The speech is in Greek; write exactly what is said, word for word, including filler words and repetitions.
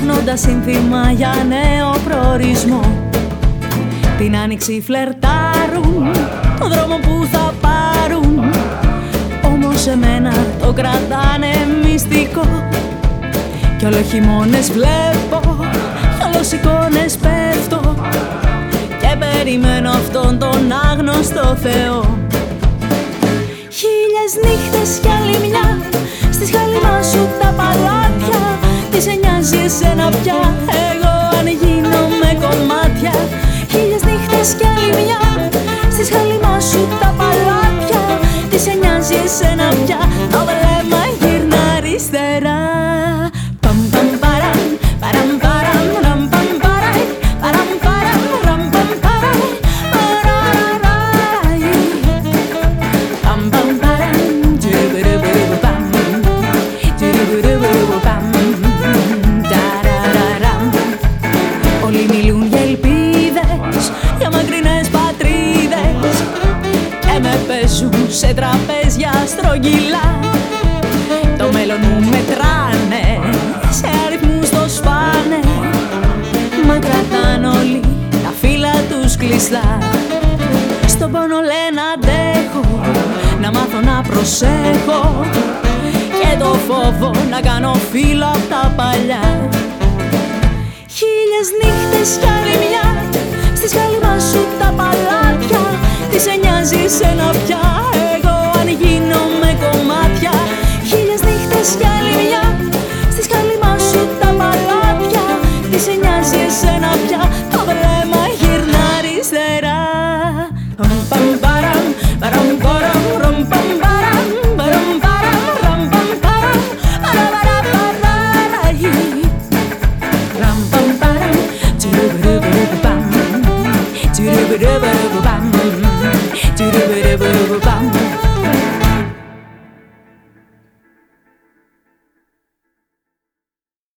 ψάχνοντας σύνθημα για νέο προορισμό. Την άνοιξη φλερτάρουν, το δρόμο που θα πάρουν, όμως εμένα το κρατάνε μυστικό. Κι όλο χειμώνες βλέπω, κι όλο εικόνες πέφτω και περιμένω αυτόν τον άγνωστο Θεό. Χίλιες νύχτες κι άλλη μια, στις χαλιμά σου τα παλάτια. Τι σε νοιάζει εσένα πια, εγώ αν γίνω με κομμάτια. Χίλιες νύχτες κι άλλη μια, στις χαλιμά σου τα παλάτια. Τι σε νοιάζει εσένα πια, το βλέμμα γύρνα αριστερά. Παμ παμ παραμ, παραμ παραμ, ραμ παμ παραϊ, παραμ παραμ, ραμ παμ παραϊ, παραραραραι. Παμ παμ παραμ, τζιρουμπουρουμπουρου παμ, τζιρουμπουρουμπουρου παμ, ταραραραμ. Όλοι μιλούν για ελπίδες, για μακρινές πατρίδες και με παίζουν σε τραπέζια στρογγυλά. Το μέλλον μου μετράνε, σε αριθμούς το σπάνε, μα κρατάνε όλοι τα φύλλα τους κλειστά. Στον πόνο λένε αντέχω, να μάθω να προσέχω και το φόβο να κάνω φύλλα απ' τα παλιά. Χίλιες νύχτες κι άλλη μια, στις χαλιμά σου τα παλάτια. Τι σε νοιάζει εσένα πια, εγώ αν γίνω με κομμάτια. Χίλιες νύχτες κι άλλη μια, στις χαλιμά σου τα παλάτια. Τι σε νοιάζει εσένα πια, το βλέμμα γύρνα αριστερά. Παμ παμ παραμ, παραμ παραμ, ραμ παμ παραμ, παραμ παραμ, ραμ παμ παραμ, παραπαραραραι. Ραμ παμ παραμ, τζιρουμπουρουμπουρου παμ, τζιρουμπουρουμπουρου παμ, τζιρουμπουρουμπουρου παμ.